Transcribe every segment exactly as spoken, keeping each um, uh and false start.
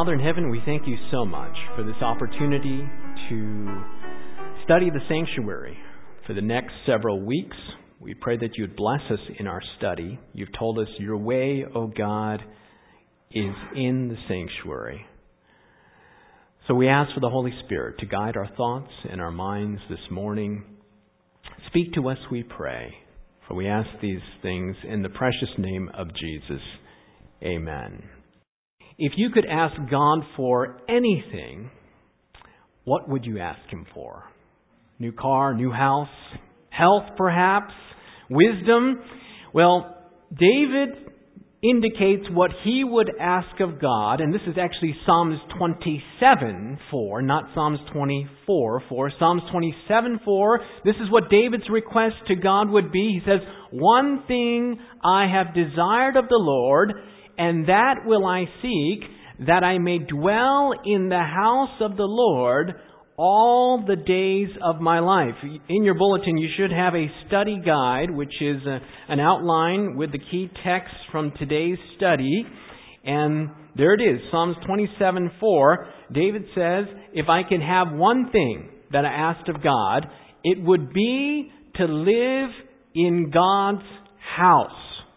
Father in heaven, we thank you so much for this opportunity to study the sanctuary for the next several weeks. We pray that you would bless us in our study. You've told us your way, O God, is in the sanctuary. So we ask for the Holy Spirit to guide our thoughts and our minds this morning. Speak to us, we pray, for we ask these things in the precious name of Jesus. Amen. If you could ask God for anything, what would you ask Him for? New car, new house, health perhaps, wisdom? Well, David indicates what he would ask of God, and this is actually Psalms twenty-seven four, not Psalms twenty-four four. Psalms twenty-seven four, this is what David's request to God would be. He says, "One thing I have desired of the Lord, and that will I seek, that I may dwell in the house of the Lord all the days of my life." In your bulletin, you should have a study guide, which is a, an outline with the key text from today's study. And there it is, Psalms twenty-seven four. David says, if I can have one thing that I asked of God, it would be to live in God's house.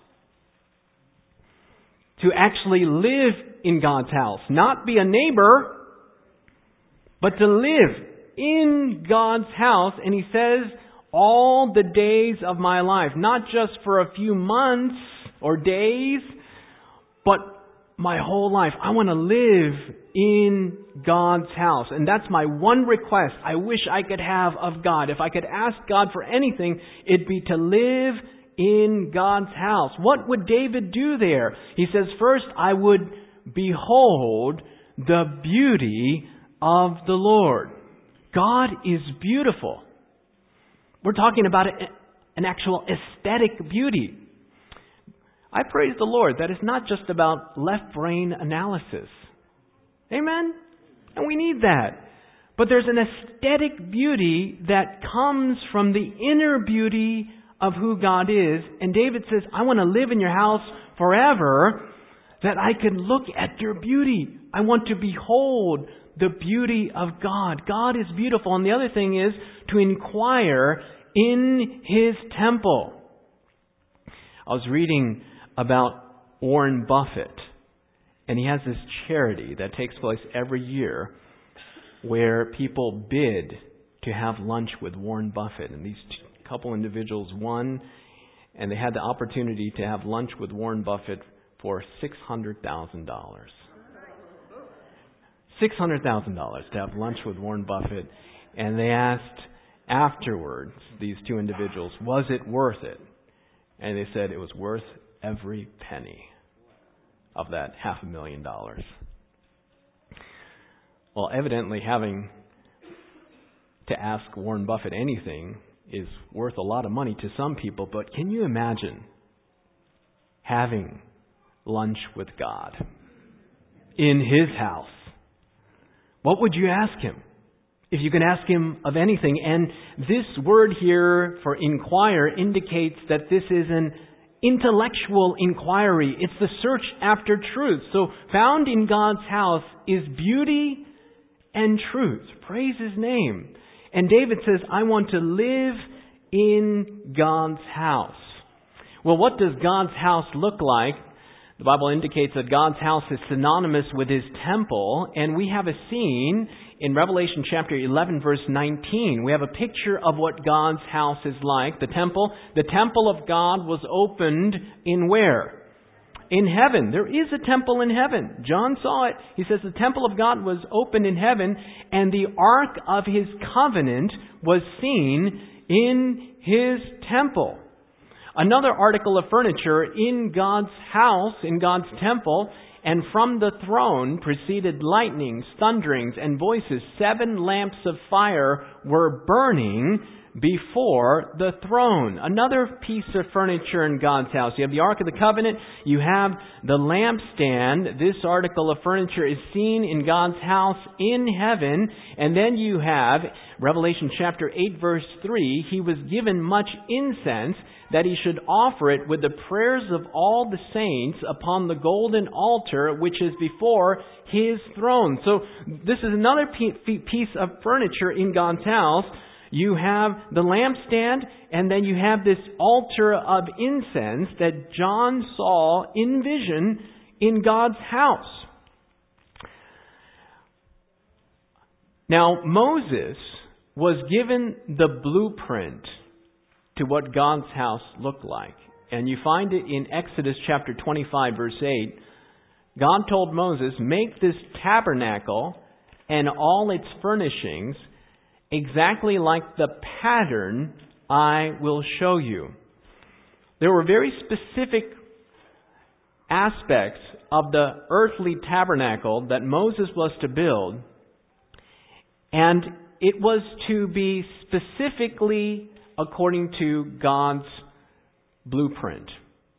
To actually live in God's house. Not be a neighbor, but to live in God's house. And he says, all the days of my life. Not just for a few months or days, but my whole life. I want to live in God's house. And that's my one request I wish I could have of God. If I could ask God for anything, it'd be to live in God's house. What would David do there? He says, first, I would behold the beauty of the Lord. God is beautiful. We're talking about an actual aesthetic beauty. I praise the Lord that it's not just about left brain analysis. Amen? And we need that. But there's an aesthetic beauty that comes from the inner beauty of who God is. And David says, I want to live in your house forever, that I can look at your beauty. I want to behold the beauty of God. God is beautiful. And the other thing is to inquire in His temple. I was reading about Warren Buffett, and he has this charity that takes place every year where people bid to have lunch with Warren Buffett. And these two couple individuals won, and they had the opportunity to have lunch with Warren Buffett for six hundred thousand dollars. six hundred thousand dollars to have lunch with Warren Buffett. And they asked afterwards, these two individuals, was it worth it? And they said it was worth every penny of that half a million dollars. Well, evidently having to ask Warren Buffett anything is worth a lot of money to some people, but can you imagine having lunch with God in His house? What would you ask Him? If you can ask Him of anything. And this word here for inquire indicates that this is an intellectual inquiry. It's the search after truth. So found in God's house is beauty and truth. Praise His name. And David says, I want to live in God's house. Well, what does God's house look like? The Bible indicates that God's house is synonymous with His temple. And we have a scene in Revelation chapter eleven, verse nineteen. We have a picture of what God's house is like. The temple, the temple of God was opened in where? In heaven. There is a temple in heaven. John saw it. He says the temple of God was opened in heaven, and the ark of His covenant was seen in His temple. Another article of furniture in God's house, in God's temple, and from the throne proceeded lightnings, thunderings, and voices. Seven lamps of fire were burning before the throne. Another piece of furniture in God's house. You have the Ark of the Covenant. You have the lampstand. This article of furniture is seen in God's house in heaven. And then you have Revelation chapter eight verse three. He was given much incense that he should offer it with the prayers of all the saints upon the golden altar which is before his throne. So this is another piece of furniture in God's house. You have the lampstand, and then you have this altar of incense that John saw in vision in God's house. Now, Moses was given the blueprint to what God's house looked like. And you find it in Exodus chapter twenty-five, verse eight. God told Moses, "Make this tabernacle and all its furnishings exactly like the pattern I will show you." There were very specific aspects of the earthly tabernacle that Moses was to build, and it was to be specifically according to God's blueprint.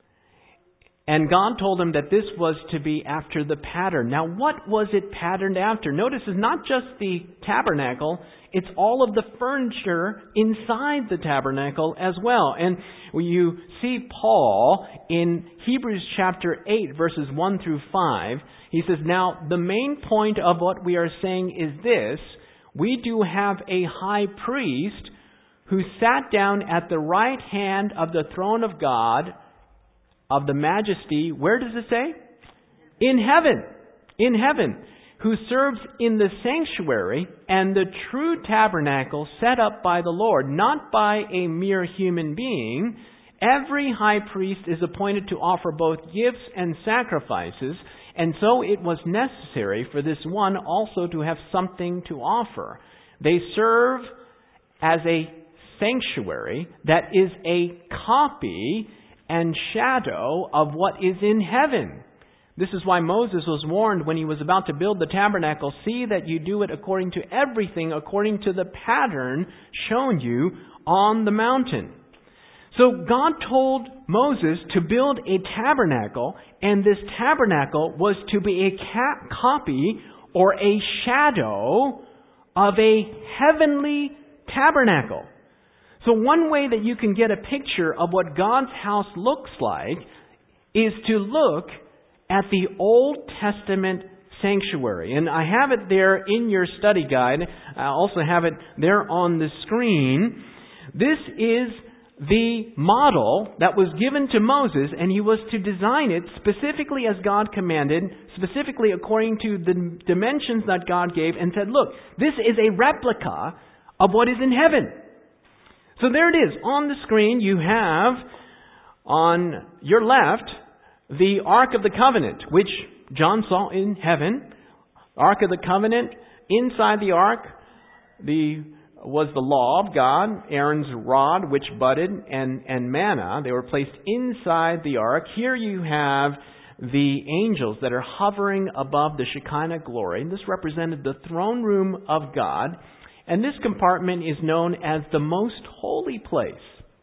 And God told him that this was to be after the pattern. Now, what was it patterned after? Notice it's not just the tabernacle, it's all of the furniture inside the tabernacle as well. And when you see Paul in Hebrews chapter eight, verses one through five, he says, "Now, the main point of what we are saying is this: we do have a high priest who sat down at the right hand of the throne of God, of the majesty," where does it say? In heaven. In heaven. "Who serves in the sanctuary and the true tabernacle set up by the Lord, not by a mere human being. Every high priest is appointed to offer both gifts and sacrifices, and so it was necessary for this one also to have something to offer. They serve as a sanctuary that is a copy and shadow of what is in heaven. This is why Moses was warned when he was about to build the tabernacle, "See that you do it according to everything, according to the pattern shown you on the mountain." So God told Moses to build a tabernacle, and this tabernacle was to be a ca- copy or a shadow of a heavenly tabernacle. So one way that you can get a picture of what God's house looks like is to look at the Old Testament sanctuary. And I have it there in your study guide. I also have it there on the screen. This is the model that was given to Moses, and he was to design it specifically as God commanded, specifically according to the dimensions that God gave, and said, "Look, this is a replica of what is in heaven." So there it is. On the screen, you have on your left the Ark of the Covenant, which John saw in heaven. Ark of the Covenant. Inside the Ark the was the law of God, Aaron's rod which budded, and, and manna. They were placed inside the Ark. Here you have the angels that are hovering above the Shekinah glory. This represented the throne room of God. And this compartment is known as the most holy place.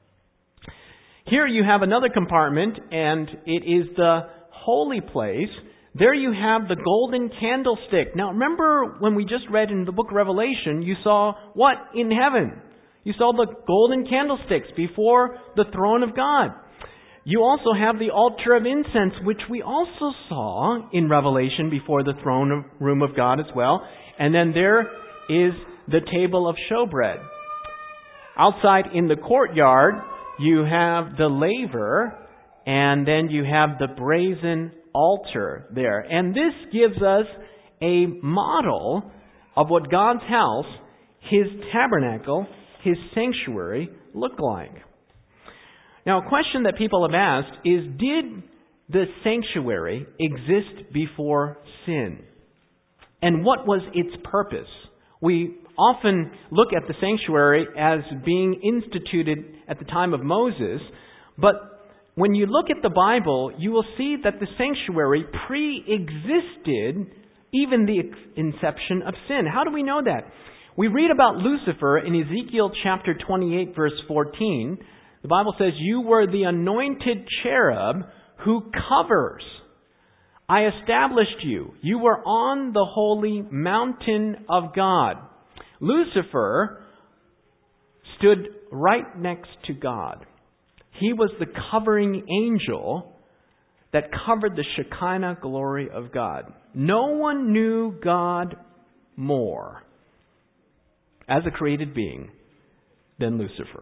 Here you have another compartment, and it is the holy place. There you have the golden candlestick. Now remember when we just read in the book of Revelation, you saw what in heaven? You saw the golden candlesticks before the throne of God. You also have the altar of incense, which we also saw in Revelation before the throne room of God as well. And then there is the table of showbread. Outside in the courtyard, you have the laver, and then you have the brazen altar there. And this gives us a model of what God's house, His tabernacle, His sanctuary look like. Now, a question that people have asked is, did the sanctuary exist before sin? And what was its purpose? We often look at the sanctuary as being instituted at the time of Moses, but when you look at the Bible, you will see that the sanctuary pre-existed even the inception of sin. How do we know that? We read about Lucifer in Ezekiel chapter twenty-eight, verse fourteen. The Bible says, "You were the anointed cherub who covers. I established you. You were on the holy mountain of God." Lucifer stood right next to God. He was the covering angel that covered the Shekinah glory of God. No one knew God more as a created being than Lucifer.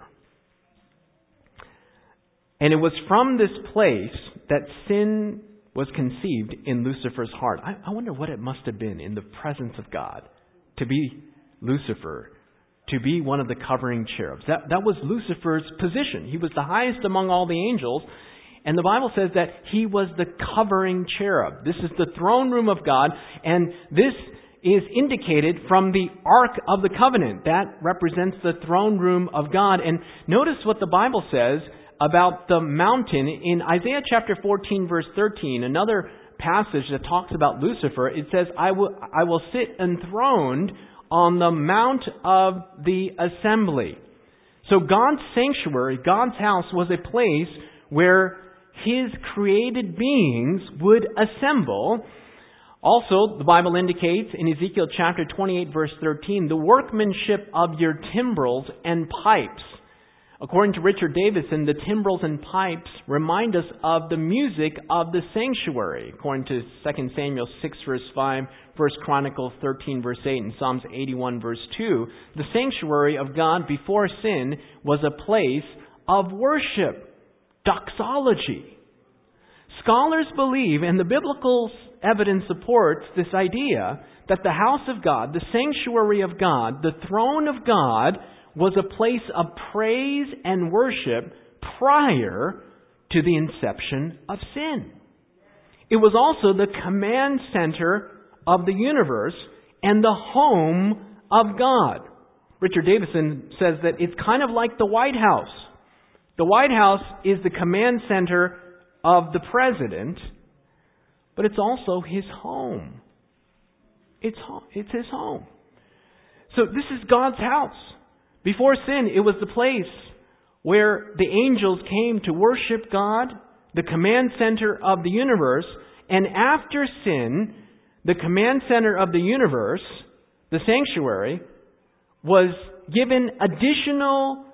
And it was from this place that sin was conceived in Lucifer's heart. I, I wonder what it must have been in the presence of God to be Lucifer, to be one of the covering cherubs. That, that was Lucifer's position. He was the highest among all the angels. And the Bible says that he was the covering cherub. This is the throne room of God. And this is indicated from the Ark of the Covenant. That represents the throne room of God. And notice what the Bible says about the mountain in Isaiah chapter fourteen, verse thirteen. Another passage that talks about Lucifer. It says, I will, I will sit enthroned on the mount of the assembly. So God's sanctuary, God's house, was a place where His created beings would assemble. Also, the Bible indicates in Ezekiel chapter twenty-eight, verse thirteen, the workmanship of your timbrels and pipes. According to Richard Davison, the timbrels and pipes remind us of the music of the sanctuary. According to Second Samuel six, verse five, First Chronicles thirteen, verse eight, and Psalms eighty-one, verse two, the sanctuary of God before sin was a place of worship, doxology. Scholars believe, and the biblical evidence supports this idea, that the house of God, the sanctuary of God, the throne of God, was a place of praise and worship prior to the inception of sin. It was also the command center of the universe and the home of God. Richard Davison says that it's kind of like the White House. The White House is the command center of the president, but it's also his home. It's, it's his home. So this is God's house. Before sin, it was the place where the angels came to worship God, the command center of the universe. And after sin, the command center of the universe, the sanctuary, was given additional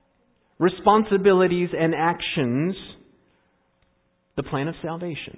responsibilities and actions, the plan of salvation.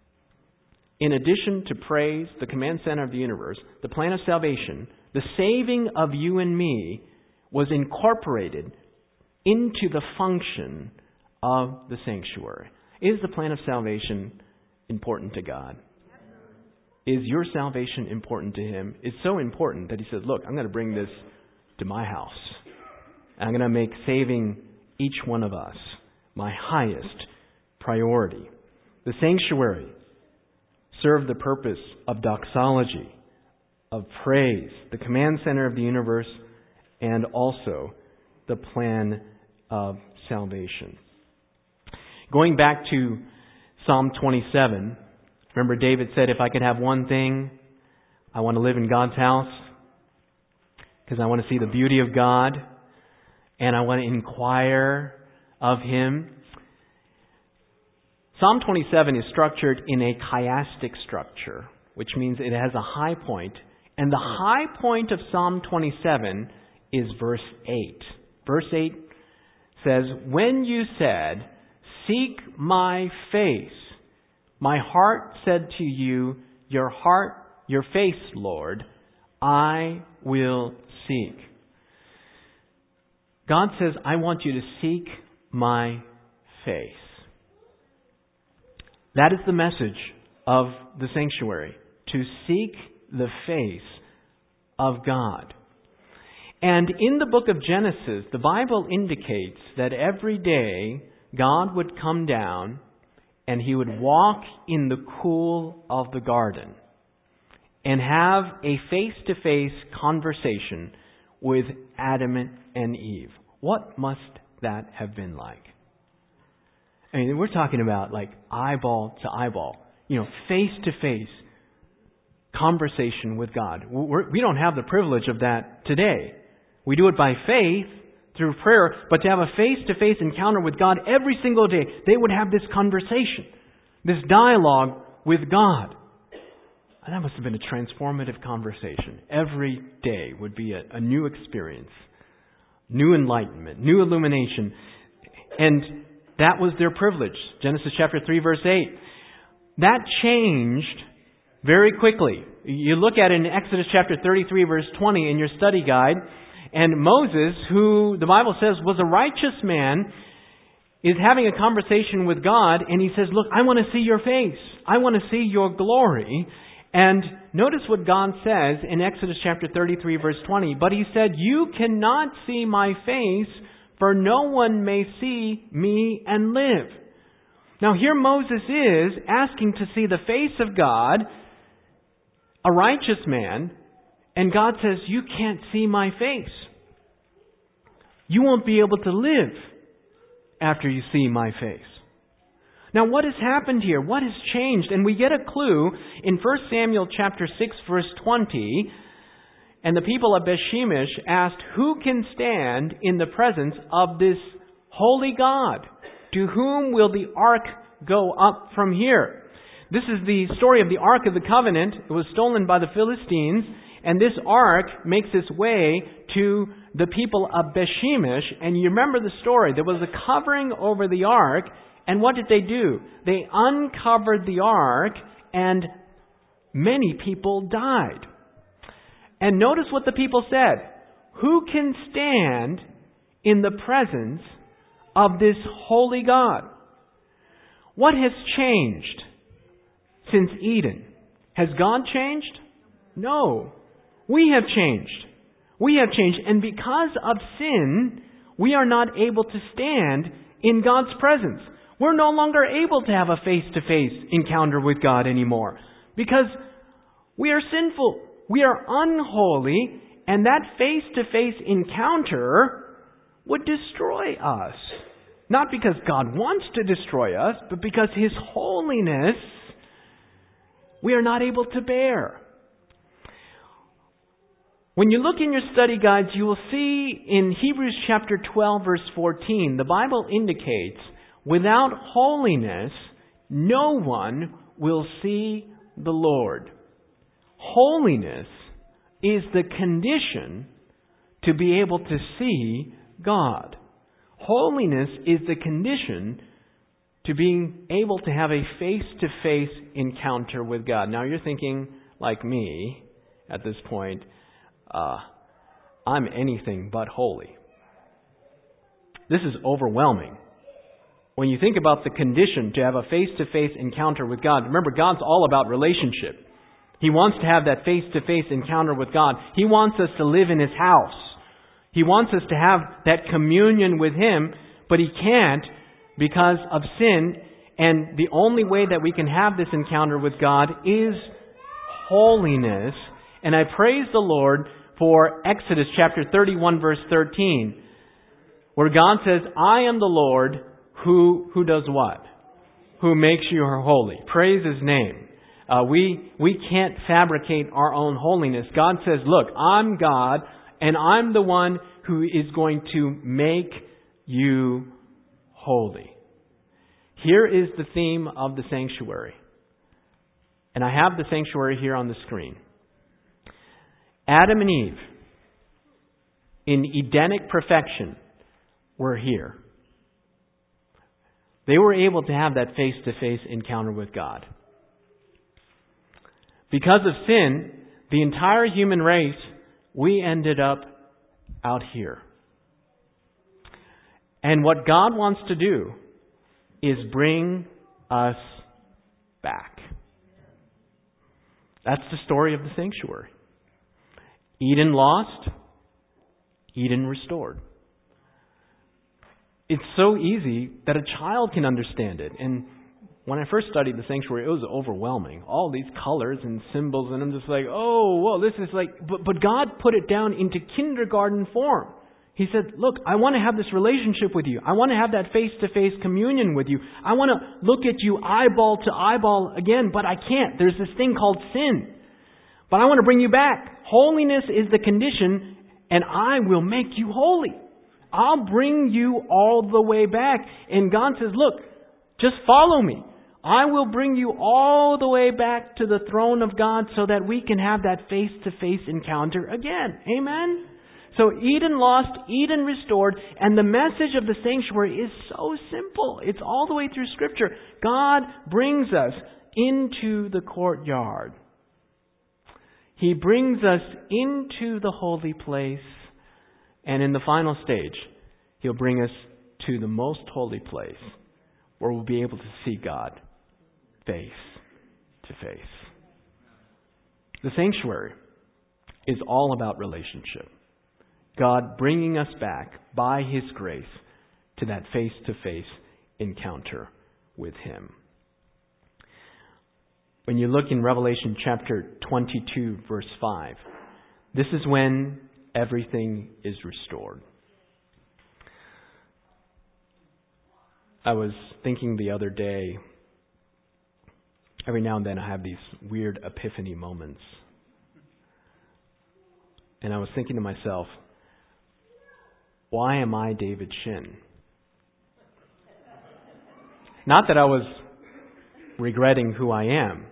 In addition to praise, the command center of the universe, the plan of salvation, the saving of you and me, was incorporated into the function of the sanctuary. Is the plan of salvation important to God? Is your salvation important to Him? It's so important that He says, look, I'm going to bring this to my house. I'm going to make saving each one of us my highest priority. The sanctuary served the purpose of doxology, of praise, the command center of the universe, and also the plan of salvation. Going back to Psalm twenty-seven, remember David said, if I could have one thing, I want to live in God's house because I want to see the beauty of God and I want to inquire of Him. Psalm twenty-seven is structured in a chiastic structure, which means it has a high point. And the high point of Psalm twenty-seven is verse eight. Verse eight says, when you said, seek my face, my heart said to you, your heart, your face, Lord, I will seek. God says, I want you to seek my face. That is the message of the sanctuary, to seek the face of God. And in the book of Genesis, the Bible indicates that every day God would come down and He would walk in the cool of the garden and have a face-to-face conversation with Adam and Eve. What must that have been like? I mean, we're talking about like eyeball to eyeball, you know, face to face conversation with God. We're, we don't have the privilege of that today. We do it by faith, through prayer, but to have a face-to-face encounter with God every single day, they would have this conversation, this dialogue with God. And that must have been a transformative conversation. Every day would be a, a new experience, new enlightenment, new illumination. And that was their privilege. Genesis chapter three, verse eight. That changed very quickly. You look at it in Exodus chapter thirty-three, verse twenty in your study guide. And Moses, who the Bible says was a righteous man, is having a conversation with God. And he says, look, I want to see your face. I want to see your glory. And notice what God says in Exodus chapter thirty-three, verse twenty. But he said, you cannot see my face, for no one may see me and live. Now here Moses is asking to see the face of God, a righteous man, and God says, you can't see my face. You won't be able to live after you see my face. Now what has happened here? What has changed? And we get a clue in First Samuel chapter six, verse twenty. And the people of Beth-Shemesh asked, who can stand in the presence of this holy God? To whom will the ark go up from here? This is the story of the Ark of the Covenant. It was stolen by the Philistines. And this ark makes its way to the people of Beth-Shemesh. And you remember the story. There was a covering over the ark. And what did they do? They uncovered the ark and many people died. And notice what the people said. Who can stand in the presence of this holy God? What has changed since Eden? Has God changed? No. We have changed. We have changed. And because of sin, we are not able to stand in God's presence. We're no longer able to have a face-to-face encounter with God anymore. Because we are sinful. We are unholy. And that face-to-face encounter would destroy us. Not because God wants to destroy us, but because His holiness we are not able to bear. When you look in your study guides, you will see in Hebrews chapter twelve, verse fourteen, the Bible indicates, without holiness, no one will see the Lord. Holiness is the condition to be able to see God. Holiness is the condition to being able to have a face-to-face encounter with God. Now you're thinking, like me, at this point, uh, I'm anything but holy. This is overwhelming. When you think about the condition to have a face-to-face encounter with God, remember, God's all about relationship. He wants to have that face-to-face encounter with God. He wants us to live in His house. He wants us to have that communion with Him, but He can't because of sin. And the only way that we can have this encounter with God is holiness. And I praise the Lord for Exodus chapter thirty-one, verse thirteen, where God says, I am the Lord who, who does what? Who makes you holy. Praise His name. Uh, we, we can't fabricate our own holiness. God says, look, I'm God, and I'm the one who is going to make you holy. Here is the theme of the sanctuary. And I have the sanctuary here on the screen. Adam and Eve, in Edenic perfection, were here. They were able to have that face-to-face encounter with God. Because of sin, the entire human race, we ended up out here. And what God wants to do is bring us back. That's the story of the sanctuary. Eden lost, Eden restored. It's so easy that a child can understand it. And when I first studied the sanctuary, it was overwhelming. All these colors and symbols, and I'm just like, oh, well, this is like... But, but God put it down into kindergarten form. He said, look, I want to have this relationship with you. I want to have that face-to-face communion with you. I want to look at you eyeball to eyeball again, but I can't. There's this thing called sin. But I want to bring you back. Holiness is the condition, and I will make you holy. I'll bring you all the way back. And God says, look, just follow me. I will bring you all the way back to the throne of God so that we can have that face-to-face encounter again. Amen? So Eden lost, Eden restored, and the message of the sanctuary is so simple. It's all the way through Scripture. God brings us into the courtyard. He brings us into the holy place, and in the final stage, He'll bring us to the most holy place where we'll be able to see God face to face. The sanctuary is all about relationship. God bringing us back by His grace to that face-to-face encounter with Him. When you look in Revelation chapter twenty-two, verse five, this is when everything is restored. I was thinking the other day, every now and then I have these weird epiphany moments. And I was thinking to myself, why am I David Shin? Not that I was regretting who I am,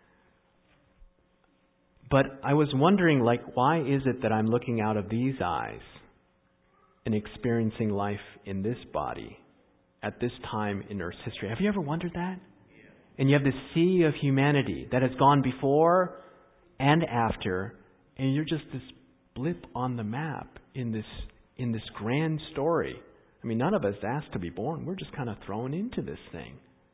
but I was wondering, like, why is it that I'm looking out of these eyes and experiencing life in this body at this time in Earth's history? Have you ever wondered that? And you have this sea of humanity that has gone before and after, and you're just this blip on the map in this in this grand story. I mean, none of us asked to be born. We're just kind of thrown into this thing.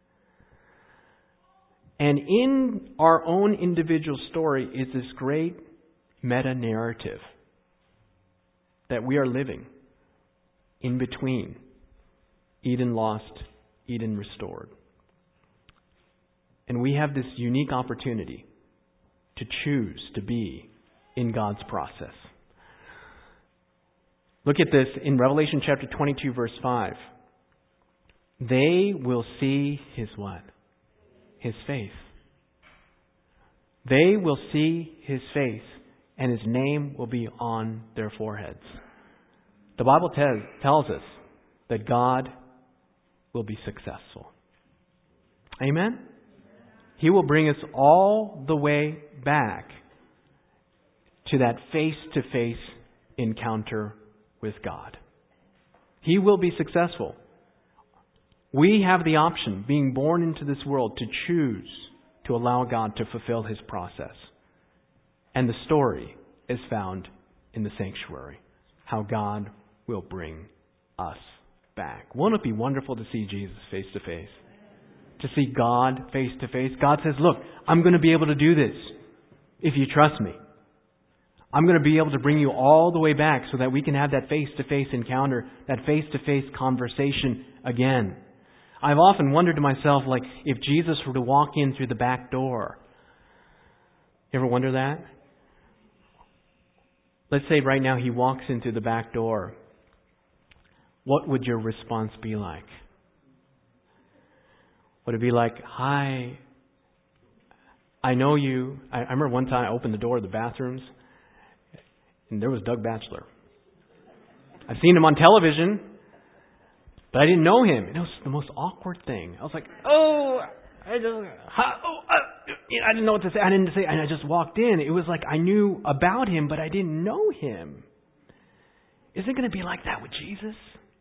And in our own individual story is this great meta-narrative that we are living in between Eden lost, Eden restored. And we have this unique opportunity to choose to be in God's process. Look at this in Revelation chapter twenty-two, verse five. They will see His what? His face. They will see His face, and His name will be on their foreheads. The Bible tells, tells us that God will be successful. Amen? He will bring us all the way back to that face-to-face encounter with God. He will be successful. We have the option, being born into this world, to choose to allow God to fulfill His process. And the story is found in the sanctuary, how God will bring us back. Won't it be wonderful to see Jesus face to face? To see God face to face? God says, look, I'm going to be able to do this if you trust me. I'm going to be able to bring you all the way back so that we can have that face-to-face encounter, that face-to-face conversation again. I've often wondered to myself, like, if Jesus were to walk in through the back door. You ever wonder that? Let's say right now He walks in through the back door. What would your response be like? Would it be like, hi, I know you. I, I remember one time I opened the door of the bathrooms, and there was Doug Batchelor. I've seen him on television, but I didn't know him. And it was the most awkward thing. I was like, oh, I just, hi, oh, uh, I didn't know what to say. I didn't say, and I just walked in. It was like I knew about Him, but I didn't know Him. Is it going to be like that with Jesus?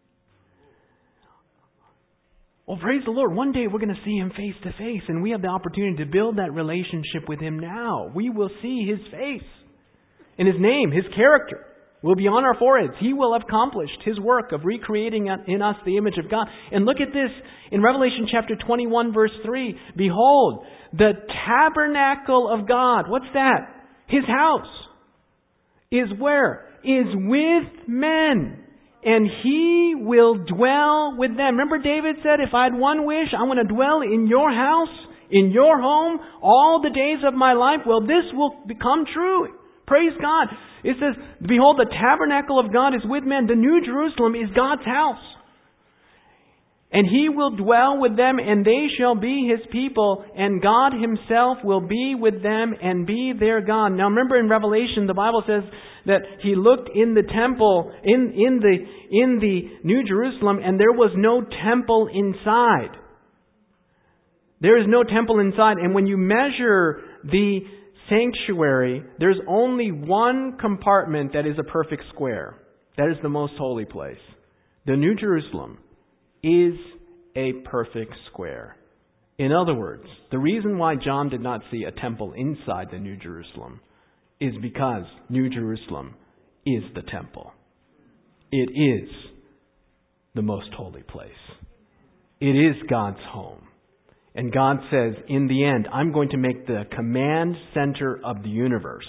Well, praise the Lord. One day we're going to see Him face to face, and we have the opportunity to build that relationship with Him now. We will see His face. And His name, His character will be on our foreheads. He will have accomplished His work of recreating in us the image of God. And look at this in Revelation chapter twenty-one, verse three. Behold, the tabernacle of God. What's that? His house is where? Is with men. And He will dwell with them. Remember David said, if I had one wish, I want to dwell in your house, in your home, all the days of my life. Well, this will become true. Praise God. It says, behold, the tabernacle of God is with men. The New Jerusalem is God's house. And He will dwell with them, and they shall be His people, and God Himself will be with them and be their God. Now remember in Revelation, the Bible says that He looked in the temple, in, in the, in the New Jerusalem, and there was no temple inside. There is no temple inside. And when you measure the sanctuary, there's only one compartment that is a perfect square. That is the most holy place. The New Jerusalem is a perfect square. In other words, the reason why John did not see a temple inside the New Jerusalem is because New Jerusalem is the temple. It is the most holy place. It is God's home. And God says, in the end, I'm going to make the command center of the universe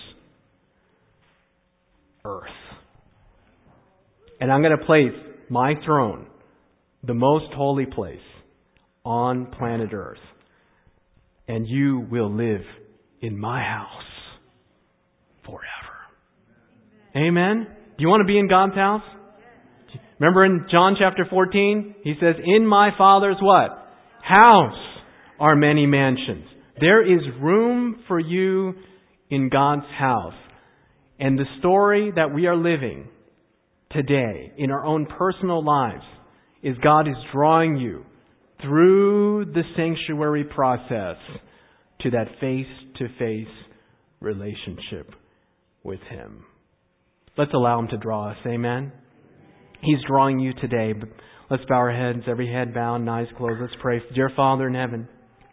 earth. And I'm going to place my throne, the most holy place, on planet Earth. And you will live in my house forever. Amen? Do you want to be in God's house? Remember in John chapter fourteen, He says, in my Father's what? House are many mansions. There is room for you in God's house. And the story that we are living today in our own personal lives is God is drawing you through the sanctuary process to that face-to-face relationship with Him. Let's allow Him to draw us. Amen? He's drawing you today. But let's bow our heads, every head bowed and eyes closed. Let's pray. Dear Father in heaven,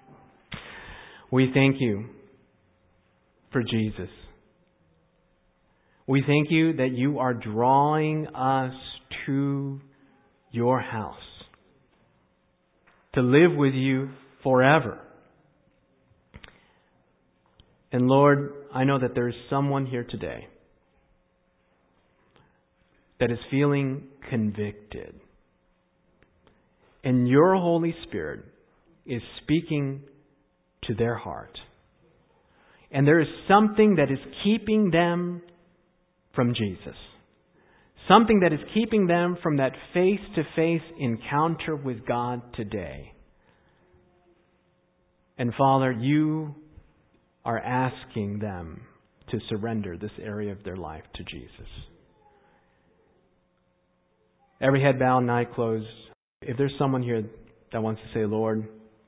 we thank You for Jesus. We thank You that You are drawing us to Your house, to live with You forever. And Lord, I know that there is someone here today that is feeling convicted. And Your Holy Spirit is speaking to their heart. And there is something that is keeping them from Jesus. Something that is keeping them from that face-to-face encounter with God today. And Father, You are asking them to surrender this area of their life to Jesus. Every head bowed and eye closed. If there's someone here that wants to say, Lord,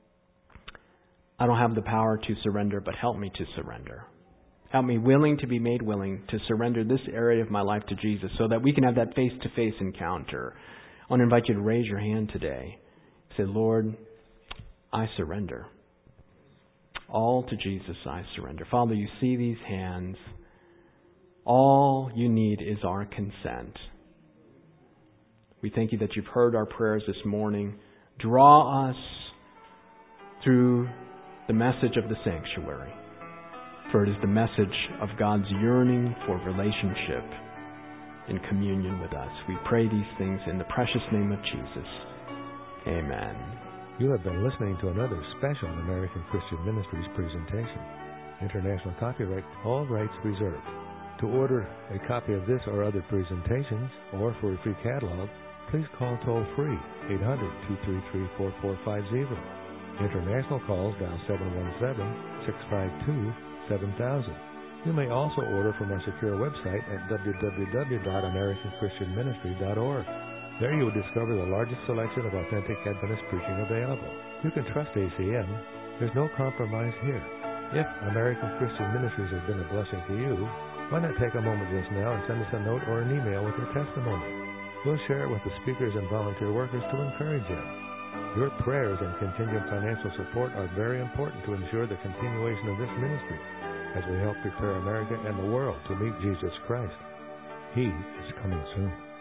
I don't have the power to surrender, but help me to surrender. Help me willing to be made willing to surrender this area of my life to Jesus so that we can have that face-to-face encounter. I want to invite you to raise your hand today. Say, Lord, I surrender. All to Jesus I surrender. Father, You see these hands. All You need is our consent. We thank You that You've heard our prayers this morning. Draw us through the message of the sanctuary. For it is the message of God's yearning for relationship and communion with us. We pray these things in the precious name of Jesus. Amen. You have been listening to another special American Christian Ministries presentation. International copyright, all rights reserved. To order a copy of this or other presentations, or for a free catalog, please call toll-free eight hundred, two three three, four four five zero. International calls dial seven one seven, six five two, seven thousand. You may also order from our secure website at w w w dot american christian ministry dot org. There you will discover the largest selection of authentic Adventist preaching available. You can trust A C M. There's no compromise here. If American Christian Ministries has been a blessing to you, why not take a moment just now and send us a note or an email with your testimony? We'll share it with the speakers and volunteer workers to encourage you. Your prayers and continued financial support are very important to ensure the continuation of this ministry as we help prepare America and the world to meet Jesus Christ. He is coming soon.